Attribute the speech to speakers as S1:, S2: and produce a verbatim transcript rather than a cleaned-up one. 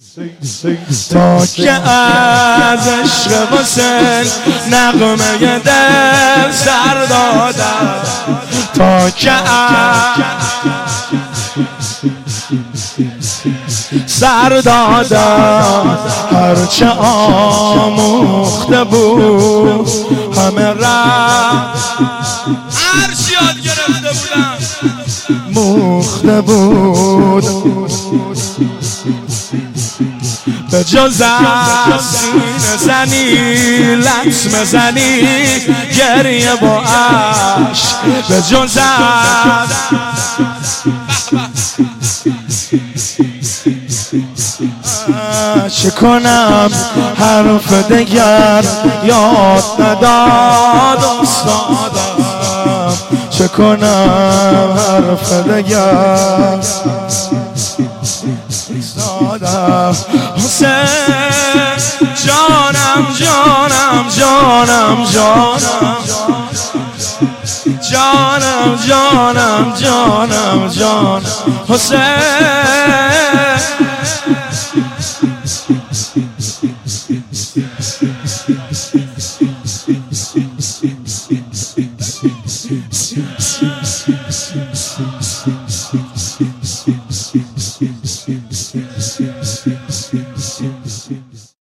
S1: تا که از عشق حسین نغمه دل سر دادم، تا که سر دادم هرچه آموخته بود همه رفت، هرچی یاد گرفته بودم موخته بود، به جز از سینه زنی لطمه زنی گریه با عشق، به جز از چه کنم حرف دگر یاد نداد استادم، چه کنم حرف دگر استادم. حسین جانم جانم جانم جانم جانم جانم جانم جانم حسین.